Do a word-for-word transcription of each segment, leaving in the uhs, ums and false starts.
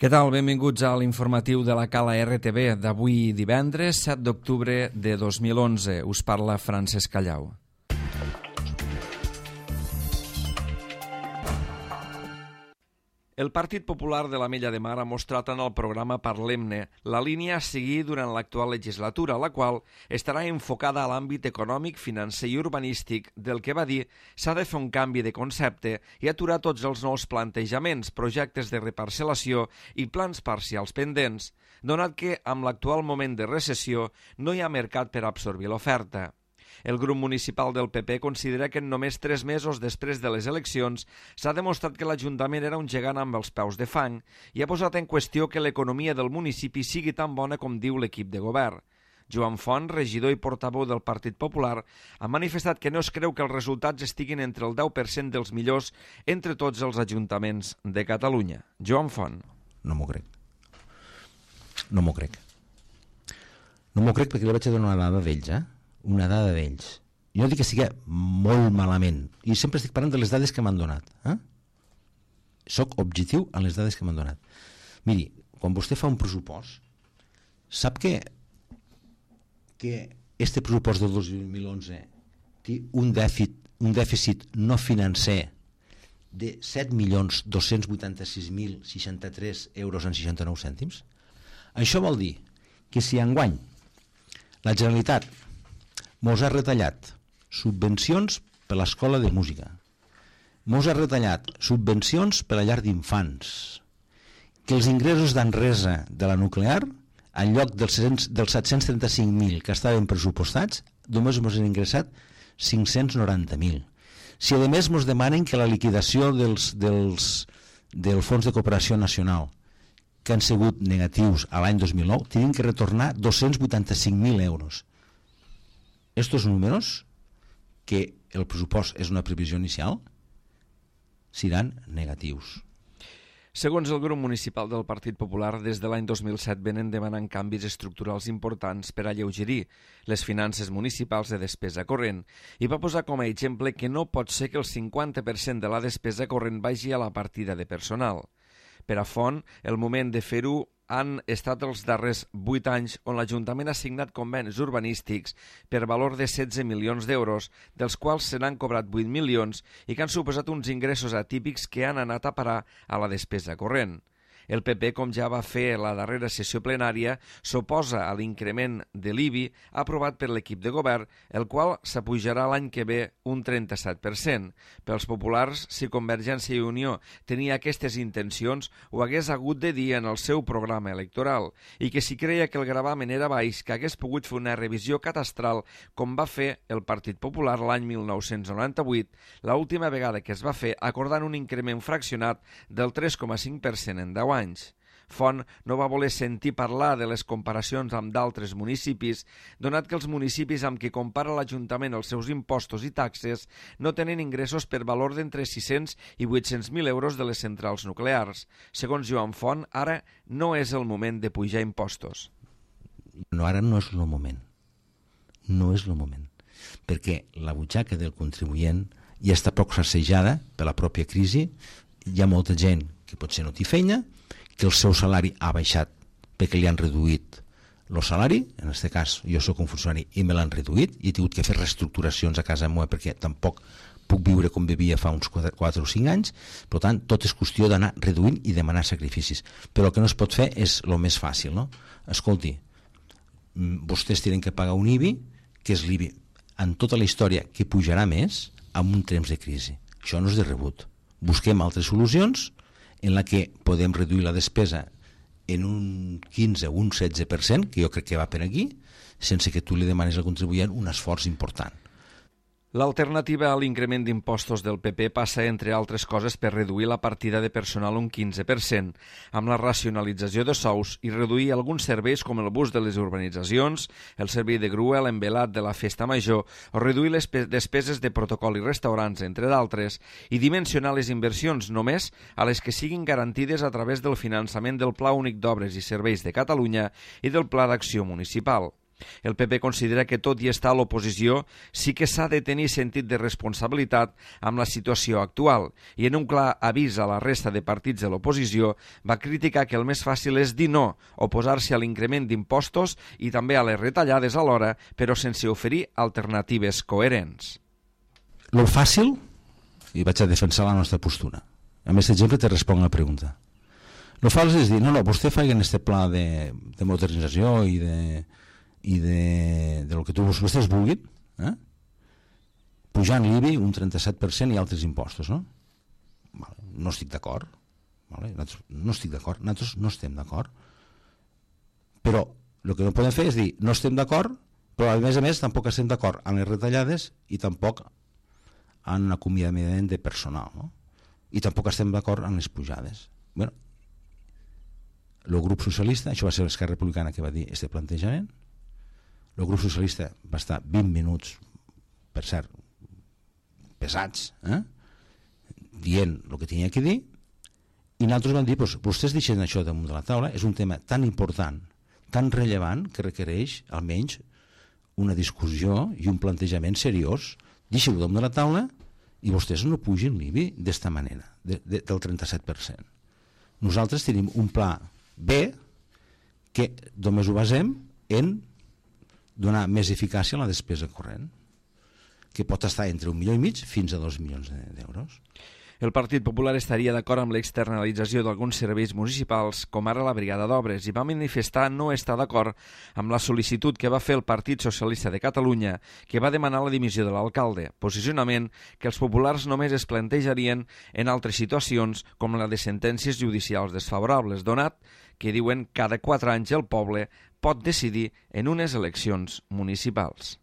Què tal? Benvinguts a l'informatiu de la Cala R T V d'avui divendres, set d'octubre de dos mil onze. Us parla Francesc Callau. El Partit Popular de l'Ametlla de Mar ha mostrat en el programa Parlem-ne la línia a seguir durant l'actual legislatura, la qual estarà enfocada a l'àmbit econòmic, financer i urbanístic, del que va dir s'ha de fer un canvi de concepte i aturar tots els nous plantejaments, projectes de reparcel·lació i plans parcials pendents, donat que amb l'actual moment de recessió no hi ha mercat per absorbir l'oferta. El grup municipal del P P considera que en només tres mesos després de les eleccions s'ha demostrat que l'Ajuntament era un gegant amb els peus de fang i ha posat en qüestió que l'economia del municipi sigui tan bona com diu l'equip de govern. Joan Font, regidor i portaveu del Partit Popular, ha manifestat que no es creu que els resultats estiguin entre el deu per cent dels millors entre tots els ajuntaments de Catalunya. Joan Font. No m'ho crec. No m'ho crec. No m'ho crec perquè li vaig a donar una dada d'ells, eh? Una dada d'ells. Jo no dic que sigui molt malament, i sempre estic parlant de les dades que m'han donat. Eh? Soc objectiu en les dades que m'han donat. Miri, quan vostè fa un pressupost, sap que que este pressupost del dos mil onze té un dèficit, un dèficit no financer de set milions dos-cents vuitanta-sis mil seixanta-tres euros en seixanta-nou cèntims? Això vol dir que si enguany la Generalitat mos ha retallat subvencions per l'escola de música, mos ha retallat subvencions per a llar d'infants, que els ingressos d'Enresa de la nuclear, en lloc dels, dels set-cents trenta-cinc mil que estaven pressupostats, només mos han ingressat cinc-cents noranta mil. Si a més mos demanen que la liquidació dels, dels, del Fons de Cooperació Nacional, que han sigut negatius a l'any dos mil nou, tenen que retornar dos-cents vuitanta-cinc mil euros. Estos números, que el pressupost és una previsió inicial, seran negatius. Segons el grup municipal del Partit Popular, des de l'any dos mil set venen demanant canvis estructurals importants per alleugerir les finances municipals de despesa corrent i va posar com a exemple que no pot ser que el cinquanta per cent de la despesa corrent vagi a la partida de personal. Per a Font, el moment de fer-ho han estat els darrers vuit anys on l'Ajuntament ha signat convenis urbanístics per valor de setze milions d'euros, dels quals se n'han cobrat vuit milions i que han suposat uns ingressos atípics que han anat a parar a la despesa corrent. El P P, com ja va fer la darrera sessió plenària, s'oposa a l'increment de l'I B I aprovat per l'equip de govern, el qual s'apujarà l'any que ve un trenta-set per cent. Pels populars, si Convergència i Unió tenia aquestes intencions, ho hagués hagut de dir en el seu programa electoral, i que si creia que el gravamen era baix, que hagués pogut fer una revisió catastral com va fer el Partit Popular l'any mil nou-cents noranta-vuit, l'última vegada que es va fer acordant un increment fraccionat del tres coma cinc per cent en deu anys. Font no va voler sentir parlar de les comparacions amb d'altres municipis, donat que els municipis amb qui compara l'Ajuntament els seus impostos i taxes no tenen ingressos per valor d'entre sis-cents i vuit-cents mil euros de les centrals nuclears. Segons Joan Font, ara no és el moment de pujar impostos. No, ara no és el moment. No és el moment. Perquè la butxaca del contribuent ja està poc sacsejada per la pròpia crisi. Hi ha molta gent que potser no té feina, que el seu salari ha baixat perquè li han reduït el salari, en aquest cas jo soc un funcionari i me l'han reduït i he tingut que fer reestructuracions a casa meva perquè tampoc puc viure com vivia fa uns quatre o cinc anys, per tant tot és qüestió d'anar reduint i demanar sacrificis, però el que no es pot fer és el més fàcil, no? Escolti, vostès tenen que pagar un I B I, que és l'I B I en tota la història que pujarà més en un temps de crisi, això no és de rebut. Busquem altres solucions en la que podem reduir la despesa en un quinze o un setze per cent, que jo crec que va per aquí, sense que tu li demanis al contribuent un esforç important. L'alternativa a l'increment d'impostos del P P passa, entre altres coses, per reduir la partida de personal un quinze per cent, amb la racionalització de sous i reduir alguns serveis com el bus de les urbanitzacions, el servei de grua, l'envelat de la festa major, o reduir les despeses de protocol i restaurants, entre d'altres, i dimensionar les inversions només a les que siguin garantides a través del finançament del Pla Únic d'Obres i Serveis de Catalunya i del Pla d'Acció Municipal. El P P considera que, tot i estar a l'oposició, sí que s'ha de tenir sentit de responsabilitat amb la situació actual i, en un clar avís a la resta de partits de l'oposició, va criticar que el més fàcil és dir no, oposar-se a l'increment d'impostos i també a les retallades alhora, però sense oferir alternatives coherents. Lo fàcil, i vaig a defensar la nostra postura. A més, exemple, te responc la pregunta. Lo fals és dir, no, no, vostè faci este pla de, de modernització i de... i de, de lo que tu, vostès vulguin, eh? pujant l'I B I un trenta-set per cent i altres impostos, no? Vale. No estic d'acord, vale? no estic d'acord, nosaltres no estem d'acord, però el que no podem fer és dir, no estem d'acord, però a més a més tampoc estem d'acord amb les retallades i tampoc en l'acomiadament de personal, no? I tampoc estem d'acord amb les pujades. Bueno, el grup socialista, això va ser l'Esquerra Republicana que va dir este plantejament, el grup socialista va estar vint minuts, per cert, pesats, eh? dient el que tenia que dir, i nosaltres vam dir, pues, vostès deixen això damunt de la taula, és un tema tan important, tan rellevant, que requereix almenys una discussió i un plantejament seriós. Deixeu-ho damunt de la taula i vostès no pugin l'I B I d'esta manera, de, de, del trenta-set per cent. Nosaltres tenim un pla B que només ho basem en donar més eficàcia a la despesa corrent, que pot estar entre un milió i mig fins a dos milions d'euros. El Partit Popular estaria d'acord amb l'externalització d'alguns serveis municipals, com ara la Brigada d'Obres, i va manifestar no estar d'acord amb la sol·licitud que va fer el Partit Socialista de Catalunya, que va demanar la dimissió de l'alcalde, posicionament que els populars només es plantejarien en altres situacions, com la de sentències judicials desfavorables, donat que, diuen, cada quatre anys el poble pot decidir en unes eleccions municipals.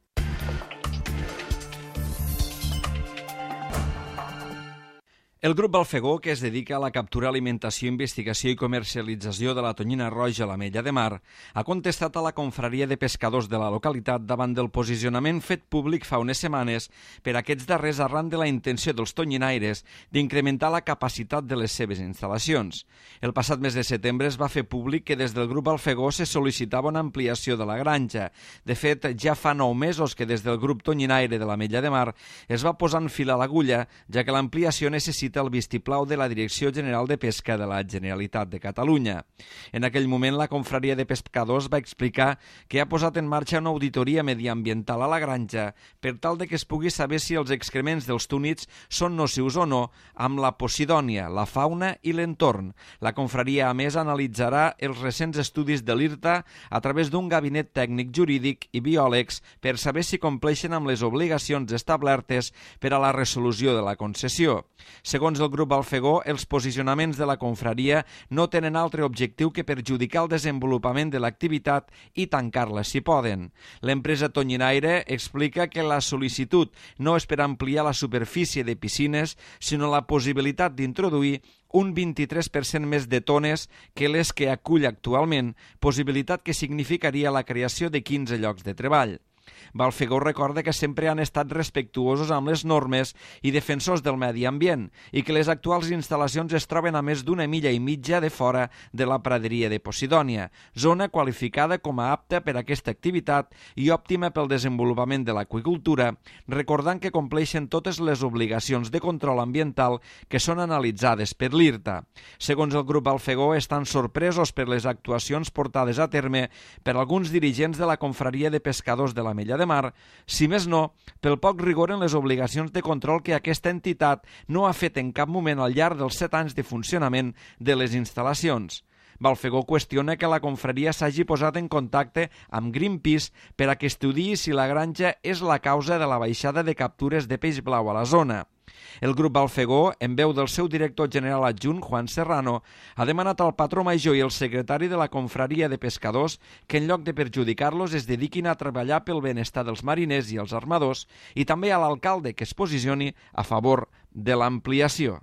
El grup Balfegó, que es dedica a la captura, alimentació, investigació i comercialització de la tonyina roja a l'Ametlla de Mar, ha contestat a la confraria de pescadors de la localitat davant del posicionament fet públic fa unes setmanes per aquests darrers arran de la intenció dels tonyinaires d'incrementar la capacitat de les seves instal·lacions. El passat mes de setembre es va fer públic que des del grup Balfegó se sol·licitava una ampliació de la granja. De fet, ja fa nou mesos que des del grup tonyinaire de l'Ametlla de Mar es va posar en fil a l'agulla, ja que l'ampliació necessita el vistiplau de la Direcció General de Pesca de la Generalitat de Catalunya. En aquell moment, la confraria de pescadors va explicar que ha posat en marxa una auditoria mediambiental a la granja per tal de que es pugui saber si els excrements dels túnids són nocius o no amb la posidònia, la fauna i l'entorn. La confraria, a més, analitzarà els recents estudis de l'I R T A a través d'un gabinet tècnic jurídic i biòlegs per saber si compleixen amb les obligacions establertes per a la resolució de la concessió. Segons el grup Balfegó, els posicionaments de la confraria no tenen altre objectiu que perjudicar el desenvolupament de l'activitat i tancar-la si poden. L'empresa tonyinaire explica que la sol·licitud no és per ampliar la superfície de piscines, sinó la possibilitat d'introduir un vint-i-tres per cent més de tones que les que acull actualment, possibilitat que significaria la creació de quinze llocs de treball. Balfegó recorda que sempre han estat respectuosos amb les normes i defensors del medi ambient i que les actuals instal·lacions es troben a més d'una milla i mitja de fora de la praderia de Posidònia, zona qualificada com a apta per a aquesta activitat i òptima pel desenvolupament de l'aqüicultura, recordant que compleixen totes les obligacions de control ambiental que són analitzades per l'I R T A. Segons el grup Balfegó, estan sorpresos per les actuacions portades a terme per alguns dirigents de la confraria de pescadors de l'Ametlla de Mar, si més no, pel poc rigor en les obligacions de control que aquesta entitat no ha fet en cap moment al llarg dels set anys de funcionament de les instal·lacions. Balfegó qüestiona que la confraria s'hagi posat en contacte amb Greenpeace per a que estudiï si la granja és la causa de la baixada de captures de peix blau a la zona. El grup Balfegó, en veu del seu director general adjunt, Juan Serrano, ha demanat al patró major i el secretari de la confraria de pescadors que en lloc de perjudicar-los es dediquin a treballar pel benestar dels mariners i els armadors i també a l'alcalde que es posicioni a favor de l'ampliació.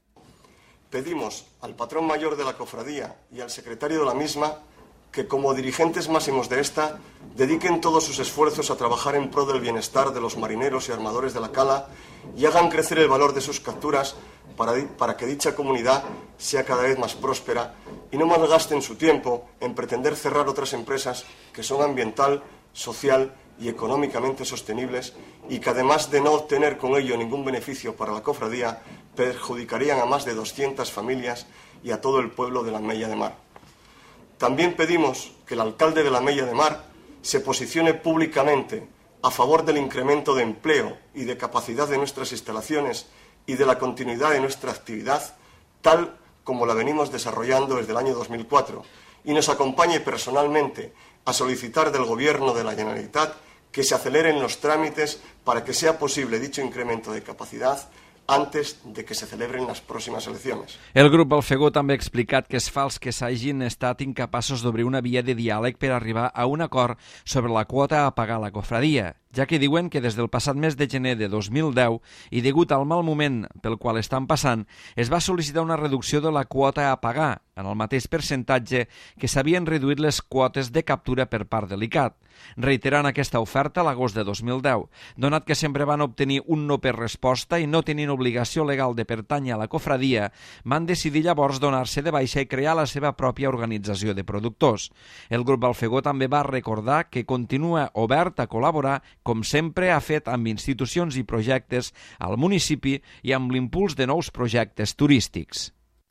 Pedimos al patrón mayor de la cofradía y al secretario de la misma que como dirigentes máximos de esta dediquen todos sus esfuerzos a trabajar en pro del bienestar de los marineros y armadores de la cala y hagan crecer el valor de sus capturas para, para que dicha comunidad sea cada vez más próspera y no malgasten su tiempo en pretender cerrar otras empresas que son ambiental, social y económicamente sostenibles y que además de no obtener con ello ningún beneficio para la cofradía, perjudicarían a más de doscientas familias y a todo el pueblo de la Mella de Mar. También pedimos que el alcalde de la Mella de Mar se posicione públicamente a favor del incremento de empleo y de capacidad de nuestras instalaciones y de la continuidad de nuestra actividad, tal como la venimos desarrollando desde el año dos mil cuatro, y nos acompañe personalmente a solicitar del Gobierno de la Generalitat que se aceleren los trámites para que sea posible dicho incremento de capacidad antes de que se celebren les pròximes eleccions. El grup Balfegó també ha explicat que és fals que s'hagin estat incapaços d'obrir una via de diàleg per arribar a un acord sobre la quota a pagar a la cofradia, ja que diuen que des del passat mes de gener de dos mil deu i degut al mal moment pel qual estan passant, es va sol·licitar una reducció de la quota a pagar, en el mateix percentatge que s'havien reduït les quotes de captura per part de l'I C A T, reiterant aquesta oferta a l'agost de dos mil deu, donat que sempre van obtenir un no per resposta i no tenint obligació legal de pertànyer a la cofradia, van decidir llavors donar-se de baixa i crear la seva pròpia organització de productors. El grup Balfegó també va recordar que continua obert a col·laborar, com sempre ha fet amb institucions i projectes al municipi i amb l'impuls de nous projectes turístics.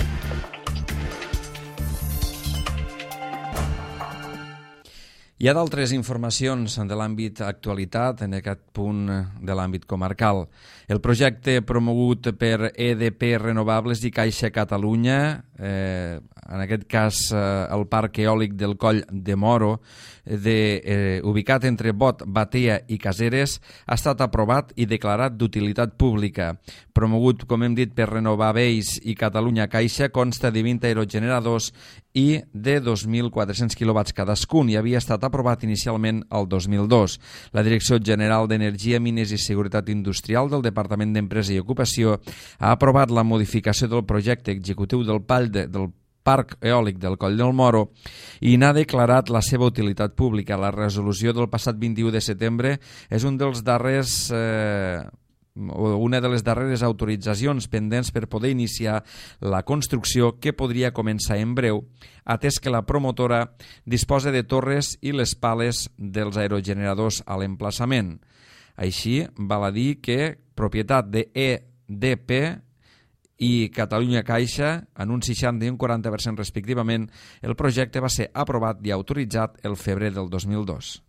Hi ha d'altres informacions de l'àmbit actualitat en aquest punt de l'àmbit comarcal. El projecte promogut per E D P Renovables i Caixa Catalunya, eh, en aquest cas eh, el parc eòlic del Coll de Moro, de, eh, ubicat entre Bot, Batea i Caseres, ha estat aprovat i declarat d'utilitat pública. Promogut, com hem dit, per Renovables i Catalunya Caixa, consta de vint aerogeneradors i de dos mil quatre-cents quilowatts cadascun i havia estat aprovat inicialment el dos mil dos. La Direcció General d'Energia, Mines i Seguretat Industrial del Departament d'Empresa i Ocupació ha aprovat la modificació del projecte executiu del Pall de, del Parc Eòlic del Coll del Moro i n'ha declarat la seva utilitat pública. La resolució del passat vint-i-u de setembre és un dels darrers... Eh, una de les darreres autoritzacions pendents per poder iniciar la construcció que podria començar en breu, atès que la promotora disposa de torres i les pales dels aerogeneradors a l'emplaçament. Així, val a dir que propietat de E D P i Catalunya Caixa, en un seixanta i un quaranta per cent respectivament, el projecte va ser aprovat i autoritzat el febrer del dos mil dos.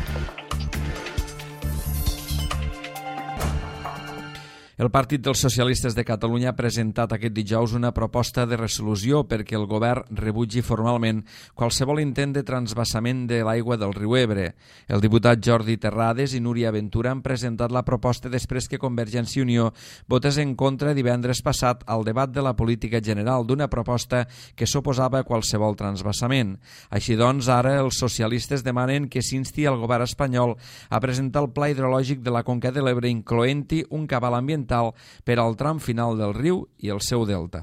El Partit dels Socialistes de Catalunya ha presentat aquest dijous una proposta de resolució perquè el govern rebutgi formalment qualsevol intent de transvasament de l'aigua del riu Ebre. El diputat Jordi Terrades i Núria Ventura han presentat la proposta després que Convergència i Unió votés en contra divendres passat al debat de la política general d'una proposta que s'oposava a qualsevol transvasament. Així doncs, ara els socialistes demanen que s'insti al govern espanyol a presentar el pla hidrològic de la Conca de l'Ebre, incloent-hi un cabal ambiental per al tram final del riu i el seu delta.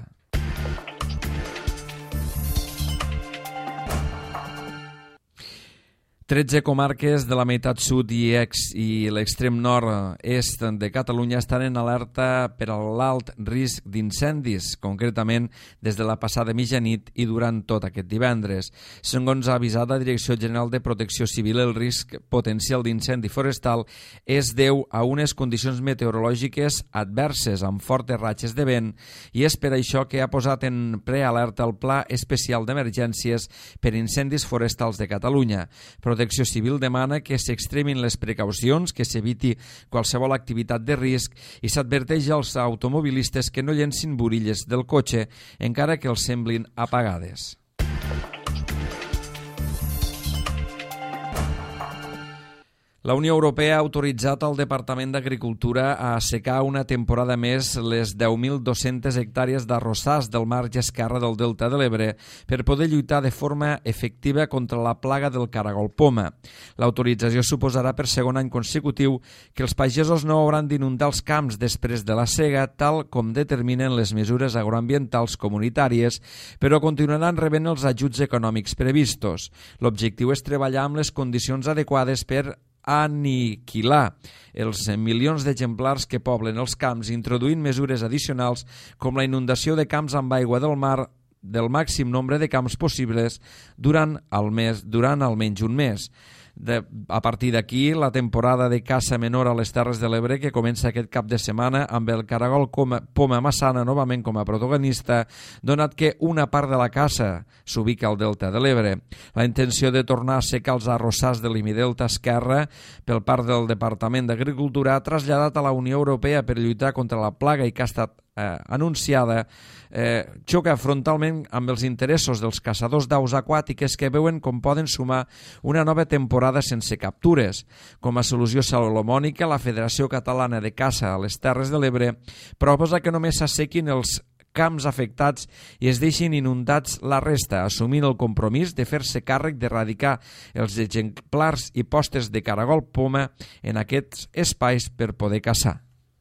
tretze comarques de la meitat sud i, ex, i l'extrem nord-est de Catalunya estan en alerta per a l'alt risc d'incendis, concretament des de la passada mitjanit i durant tot aquest divendres. Segons ha avisat la Direcció General de Protecció Civil, el risc potencial d'incendi forestal és deu a unes condicions meteorològiques adverses amb fortes ratxes de vent i és per això que ha posat en prealerta el Pla Especial d'Emergències per Incendis Forestals de Catalunya. Protecció Civil demana que s'extremin les precaucions, que s'eviti qualsevol activitat de risc i s'adverteix als automobilistes que no llencin burilles del cotxe encara que els semblin apagades. La Unió Europea ha autoritzat al Departament d'Agricultura a assecar una temporada més les deu mil dues-centes hectàrees d'arrossars del marge esquerre del Delta de l'Ebre per poder lluitar de forma efectiva contra la plaga del caragol poma. L'autorització suposarà per segon any consecutiu que els pagesos no hauran d'inundar els camps després de la sega, tal com determinen les mesures agroambientals comunitàries, però continuaran rebent els ajuts econòmics previstos. L'objectiu és treballar amb les condicions adequades per aniquilar els milions d'exemplars que poblen els camps, introduint mesures addicionals com la inundació de camps amb aigua del mar del màxim nombre de camps possibles durant, el mes, durant almenys un mes. De, a partir d'aquí, la temporada de caça menor a les Terres de l'Ebre, que comença aquest cap de setmana amb el caragol poma massana novament com a protagonista, donat que una part de la caça s'ubica al Delta de l'Ebre. La intenció de tornar a secar els arrossars de l'Imidelta esquerra per part del Departament d'Agricultura ha traslladat a la Unió Europea per lluitar contra la plaga i que ha estat eh, anunciada eh, xoca frontalment amb els interessos dels caçadors d'aus aquàtiques que veuen com poden sumar una nova temporada sense captures. Com a solució salomònica, la Federació Catalana de Caça a les Terres de l'Ebre proposa que només s'assequin els camps afectats i es deixin inundats la resta, assumint el compromís de fer-se càrrec d'erradicar els exemplars i postes de caragol poma en aquests espais per poder caçar.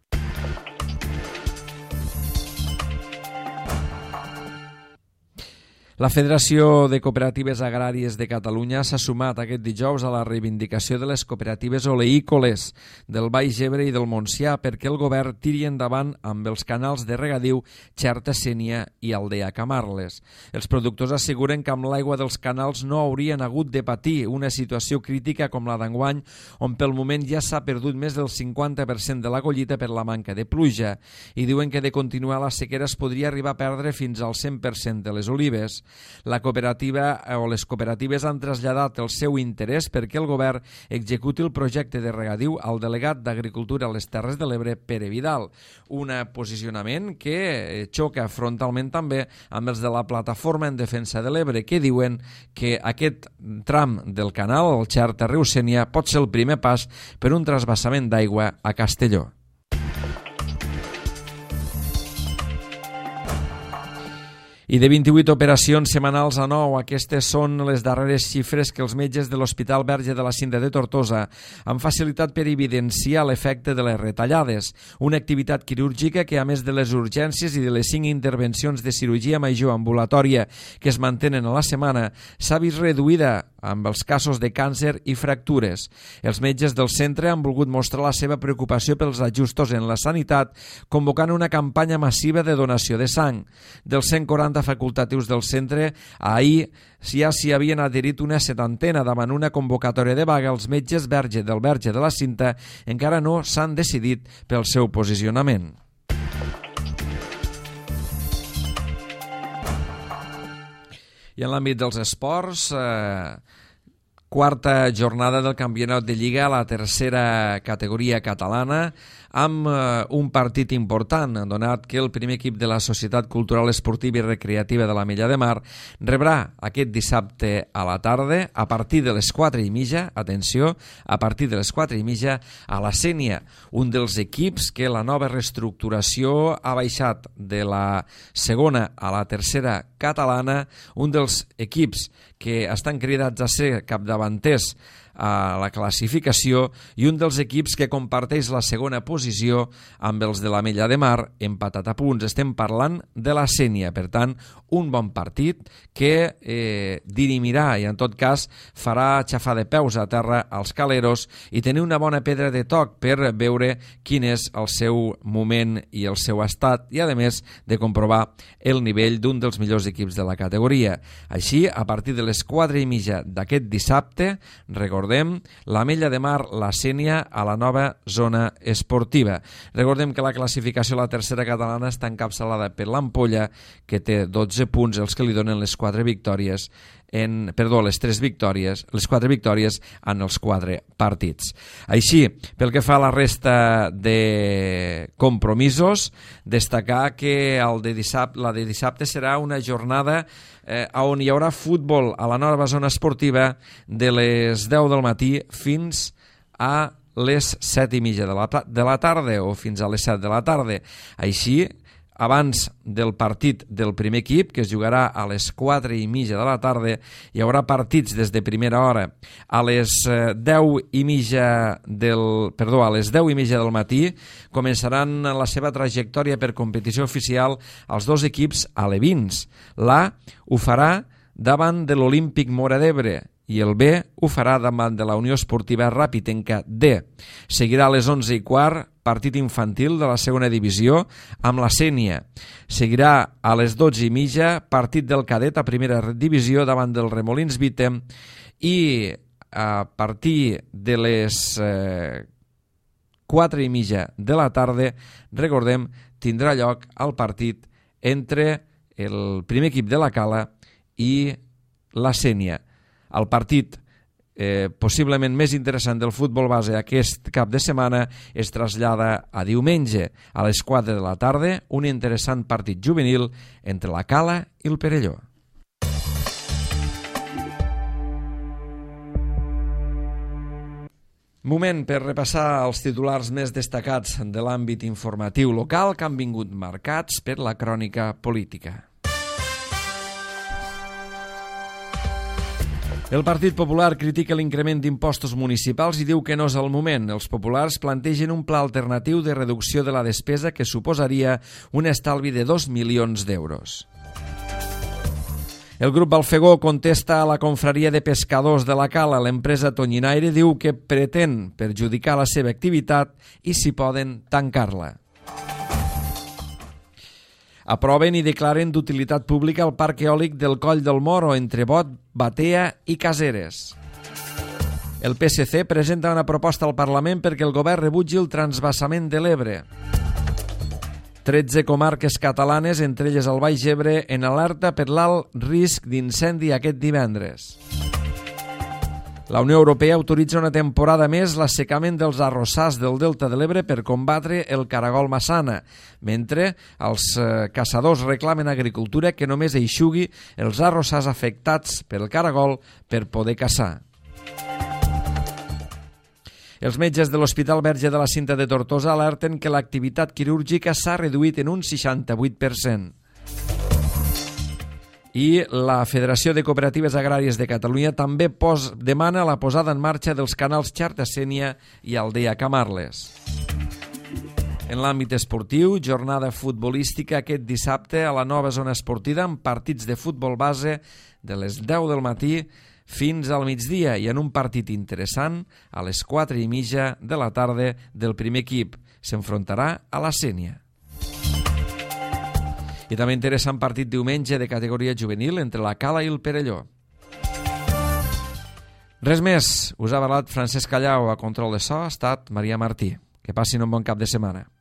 La Federació de Cooperatives Agràries de Catalunya s'ha sumat aquest dijous a la reivindicació de les cooperatives oleícoles del Baix Ebre i del Montsià perquè el govern tiri endavant amb els canals de regadiu Xerta Sénia i Aldea Camarles. Els productors asseguren que amb l'aigua dels canals no haurien hagut de patir una situació crítica com la d'enguany, on pel moment ja s'ha perdut més del cinquanta per cent de la collita per la manca de pluja, i diuen que de continuar la sequera es podria arribar a perdre fins al cent per cent de les olives. La cooperativa o les cooperatives han traslladat el seu interès perquè el govern executi el projecte de regadiu al delegat d'Agricultura a les Terres de l'Ebre, Pere Vidal. Un posicionament que xoca frontalment també amb els de la Plataforma en Defensa de l'Ebre, que diuen que aquest tram del canal, el Xerta-Riu Sénia, pot ser el primer pas per un trasbassament d'aigua a Castelló. I de vint-i-vuit operacions setmanals a nou, aquestes són les darreres xifres que els metges de l'Hospital Verge de la Cinta de Tortosa han facilitat per evidenciar l'efecte de les retallades, una activitat quirúrgica que, a més de les urgències i de les cinc intervencions de cirurgia major ambulatòria que es mantenen a la setmana, s'ha vist reduïda amb els casos de càncer i fractures. Els metges del centre han volgut mostrar la seva preocupació pels ajustos en la sanitat, convocant una campanya massiva de donació de sang. Dels cent quaranta facultatius del centre, ahir ja s'hi havien adherit una setantena davant una convocatòria de vaga. Els metges Verge del Verge de la Cinta encara no s'han decidit pel seu posicionament. I en l'àmbit dels esports, eh, quarta jornada del campionat de Lliga a la tercera categoria catalana, amb eh, un partit important, donat que el primer equip de la Societat Cultural Esportiva i Recreativa de la Mella de Mar rebrà aquest dissabte a la tarda, a partir de les quatre i mitja, atenció, a partir de les quatre i mitja, a la Sénia, un dels equips que la nova reestructuració ha baixat de la segona a la tercera catalana, un dels equips que estan cridats a ser capdavanters a la classificació i un dels equips que comparteix la segona posició amb els de la Mella de Mar, empatat a punts. Estem parlant de la Sénia, per tant, un bon partit que eh, dirimirà i en tot cas farà xafar de peus a terra als caleros i tenir una bona pedra de toc per veure quin és el seu moment i el seu estat i, a més, de comprovar el nivell d'un dels millors equips de la categoria. Així, a partir de les quatre i mitja d'aquest dissabte, recordem, la Mella de Mar, la Sénia, a la nova zona esportiva. Recordem que la classificació a la tercera catalana està encapçalada per l'Ampolla, que té dotze punts, els que li donen les quatre victòries en, perdó, les tres victòries, les quatre victòries en els quatre partits. Així, pel que fa a la resta de compromisos, destacar que el de dissabte, la de dissabte serà una jornada eh, on hi haurà futbol a la nova zona esportiva de les deu del matí fins a les set i mitja de la, de la tarda o fins a les set de la tarda. Així, abans del partit del primer equip, que es jugarà a les quatre i mitja de la tarda, hi haurà partits des de primera hora. A les deu i mitja del, perdó, a les deu i mitja del matí començaran la seva trajectòria per competició oficial els dos equips alevins. L'A ho farà davant de l'Olímpic Móra d'Ebre i el B ho farà davant de la Unió Esportiva Ràpitenca D. Seguirà a les onze i quart partit infantil de la segona divisió amb la Sénia. Seguirà a les dotze i mitja partit del cadet a primera divisió davant del Remolins Vítem i a partir de les eh, quatre i mitja de la tarda, recordem, tindrà lloc el partit entre el primer equip de la Cala i la Sénia. El partit eh, possiblement més interessant del futbol base aquest cap de setmana es trasllada a diumenge a les quatre de la tarda, un interessant partit juvenil entre la Cala i el Perelló. Moment per repassar els titulars més destacats de l'àmbit informatiu local que han vingut marcats per la crònica política. El Partit Popular critica l'increment d'impostos municipals i diu que no és el moment. Els populars plantegen un pla alternatiu de reducció de la despesa que suposaria un estalvi de dos milions d'euros. El grup Balfegó contesta a la confraria de pescadors de la Cala. L'empresa tonyinaire diu que pretén perjudicar la seva activitat i, si poden, tancar-la. Aproven i declaren d'utilitat pública el parc eòlic del Coll del Moro entre Bot, Batea i Caseres. El P S C presenta una proposta al Parlament perquè el govern rebutgi el transvasament de l'Ebre. tretze comarques catalanes, entre elles el Baix Ebre, en alerta per l'alt risc d'incendi aquest divendres. La Unió Europea autoritza una temporada més l'assecament dels arrossars del Delta de l'Ebre per combatre el caragol massana, mentre els eh, caçadors reclamen a Agricultura que només eixugui els arrossars afectats pel caragol per poder caçar. Els metges de l'Hospital Verge de la Cinta de Tortosa alerten que l'activitat quirúrgica s'ha reduït en un seixanta-vuit per cent. I la Federació de Cooperatives Agràries de Catalunya també pos, demana la posada en marxa dels canals Xarta-Sénia i Aldea Camarles. En l'àmbit esportiu, jornada futbolística aquest dissabte a la nova zona esportiva amb partits de futbol base de les deu del matí fins al migdia i en un partit interessant a les quatre i mitja de la tarda del primer equip. S'enfrontarà a la Sénia. I també interessant partit diumenge de categoria juvenil entre la Cala i el Perelló. Res més. Us ha parlat Francesc Callau. A control de so ha estat Maria Martí. Que passin un bon cap de setmana.